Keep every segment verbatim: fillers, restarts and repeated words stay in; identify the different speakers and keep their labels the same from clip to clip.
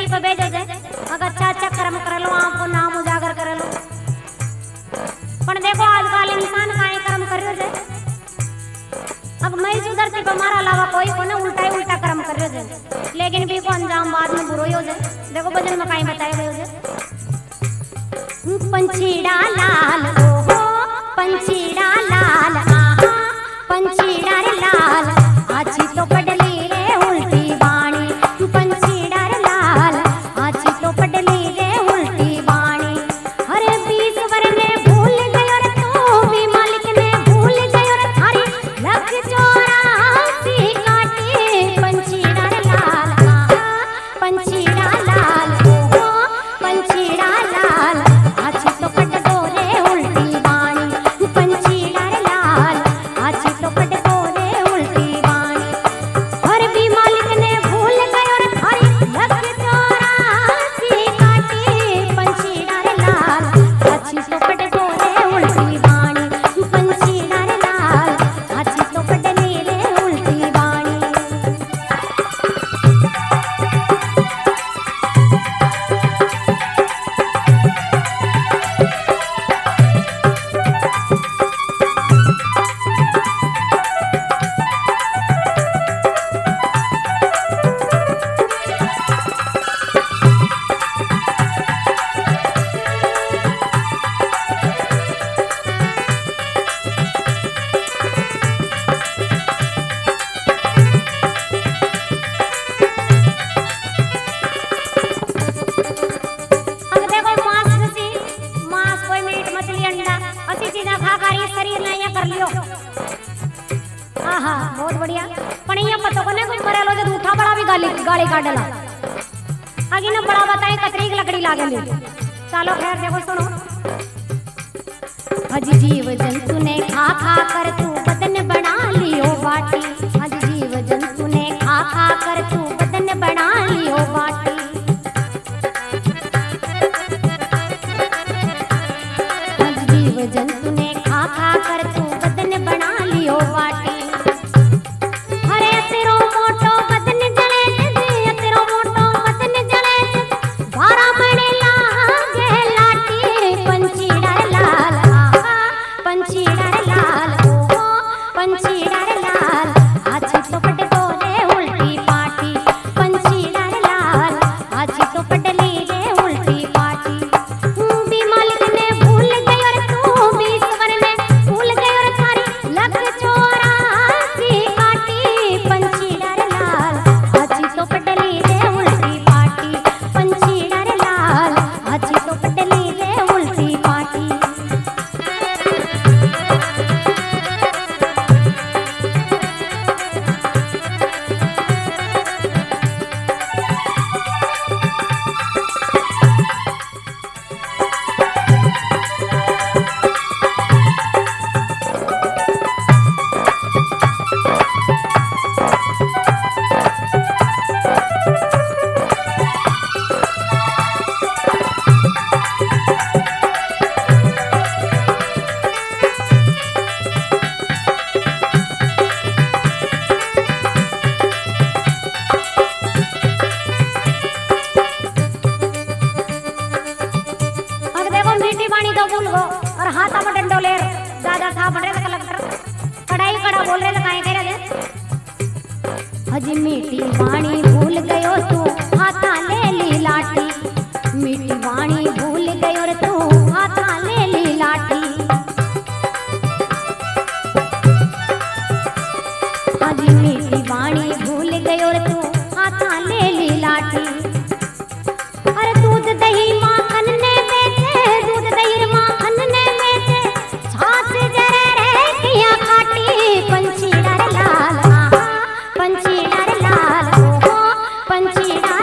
Speaker 1: धरती पे भेजो जे अगर अच्छा अच्छा कर्म कर लो आपको नाम उजागर कर लो पण देखो आजकल इंसान काहे कर्म कर रहे जे अब मैं इस धरती पे मारा अलावा कोई को ना उल्टा ही उल्टा कर्म कर रहे जे लेकिन भी को अंजाम बाद में बुरो हो जाए देखो भजन में काहे बताए गए जे पंछीड़ा लाल ओहो पंछीड़ा लाल आहा पंछीड़ा रे लाल आछी तो पडली रे उल्टी वाणी पंछीड़ा रे लाल आछी तो पडली रे उल्टी वाणी अरे बीस वरने भूल गयो रे तू भी मालिक ने भूल गयो रे थारी लख चौरासी काटी पंछीड़ा रे लाल आहा पंछीड़ा लाल ओहो पंछीड़ा लाल आछी तो पड दो रे उल्टी वाणी पंछीड़ा रे लाल आछी तो पड दो रे उल्टी वाणी हर भी मालिक ने भूल गयो रे थारी लख चौरासी काटी पंछीड़ा रे लाल आछी तो पड दो रे उल्टी वाणी पंछीड़ा रे लाल आछी तो पडली रे उल्टी वाणी अब देखो मांस जैसी मांस कोई मीट मछली अंडा ऐसी चीजें खा कर ये शरीर ने ये कर लियो आहा बहुत बढ़िया पण ये पतो कोने को मरेलो जे उठा बड़ा भी गाली गाली काटला आगे ना बड़ा बताए कतरी की लकड़ी लागेली चलो खैर देखो सुनो अज जीव जंतु ने खा खा कर तू बदन बना लियो बाटी अज जीव जंतु ने खा खा कर तू बदन बना लियो बाटी जीव जंतु ने खा खा कर तू बदन बना लियो वाटी अरे तेरो मोटो बदन जले जे तेरो मोटो बदन जले बारा मणे लागे लाटी पंछीड़ा रे लाल आहा पंछीड़ा रे लाल ओहो पंछीड़ा रे लाल आछी तो पड दो रे उल्टी पाटी पंछीड़ा रे लाल आछी तो पडली रे उल्टी पाटी भी मालिक ने भूल गयो रे तू बीस वरने भूल गयो रे थारी लख चौरासी काटी पंछीड़ा रे लाल आछी तो पडली रे उल्टी पाटी पंछीड़ा रे लाल आछी तो पडली रे उल्टी पाटी अब देखो मीठी वाणी तो भूल गो और हाथा में डंडो ले ज्यादा था बड़े कलेक्टर कड़ाई कड़ा बोल रहे काहे कह रहे हजी मीठी वाणी भूल गयो तू हाथा ले ली लाठी मीठी वाणी भूल गयो रे तू हाथा ले ली लाठी हजी मीठी वाणी भूल गयो रे तू हाथा ले ली लाठी अरे दूध दही माखन ने बेचे दूध दही माखन ने बेचे छाछ जरे रे किया खाटी पंछीड़ा रे लाल आहा पंछीड़ा रे लाल ओहो पंछीड़ा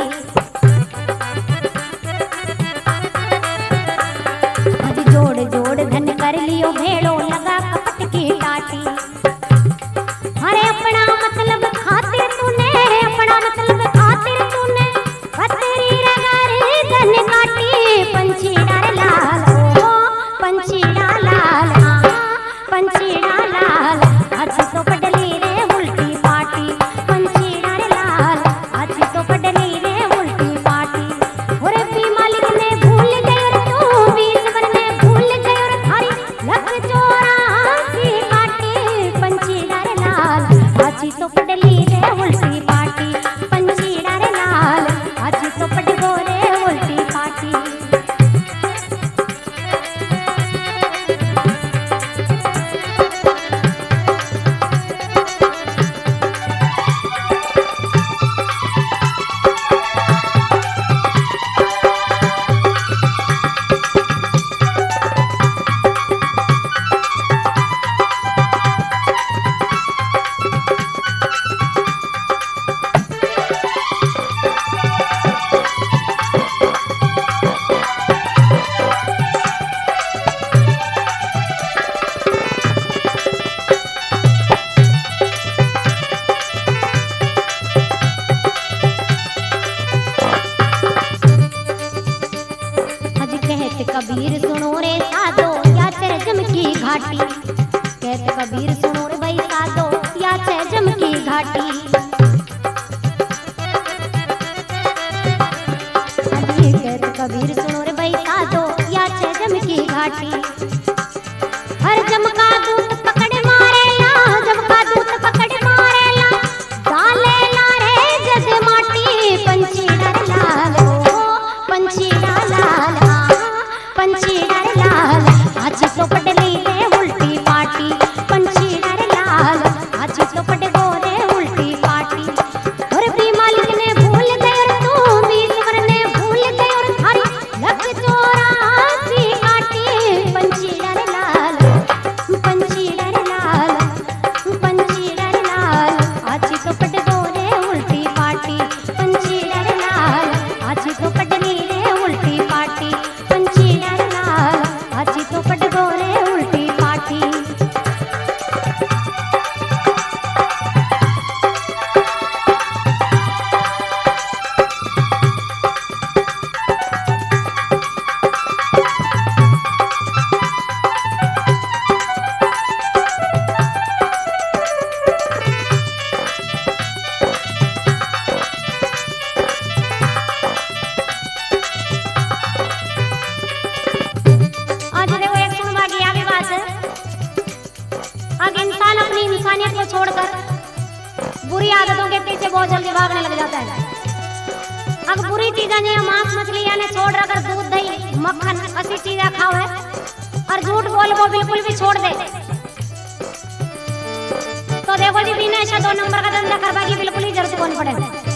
Speaker 1: आज जोड़ जोड़ धन कर लियो भेड़ो लगा कपट की टाटी। अरे अपना मतलब खातिर तूने, अपना मतलब खातिर तूने पतरी रगारी धन काटी। पंछी डार लाल ओ पंछी डार लाल हाँ पंछी डार लाल आज तो पडली रे उल्टी पाटी। पंछी डार लाल आज तो पडली रे उल्टी पाटी। और भी मालिक ने भूल गए तू बीस वन में भूल गए और थारी लख चौरासी काटी। पंछी डार लाल आज तो पडली रे उल्टी पाटी। पंछी डार लाल आज तो पडगो रे उल्टी पाटी। कबीर सुनो रे साधो या चरजम की घाटी। कहत कबीर सुनो रे भाई साधो या चरजम की घाटी। अजी कहत कबीर सुनो रे भाई साधो या चरजम की घाटी। हर जम का दूत पकड़ मारेला, जम का दूत पकड़ मारेला डाले ला रे जग माटी। पंछी डार लाल ओ पंछी डार लाल पंछी डार लाल आज तो पडली रे उल्टी पाटी। पंछी डार लाल आज तो पडगो रे उल्टी पाटी। और भी मालिक ने भूल गए और तू बीस वर ने भूल गए और थारी लख चौरासी काटी। पंछी डार लाल पंछी डार लाल पंछी डार लाल आज तो पडगो रे उल्टी पाटी। पंछी डार लाल आज तो पडली रे उल्टी पाटी। पंछी डार लाल आज तो पडगो रे उल्टी पाटी। इंसानियत को छोड़कर बुरी आदतों के पीछे बहुत जल्दी भागने लग जाता है। अब बुरी चीजें ने मांस मछली यानी छोड़ रखकर दूध दही मक्खन ऐसी चीजें खाओ है और झूठ बोल वो बिल्कुल भी छोड़ दे तो देखो जी बिना ऐसा दो नंबर का धंधा करवा की बिल्कुल ही जरूरत कौन पड़े।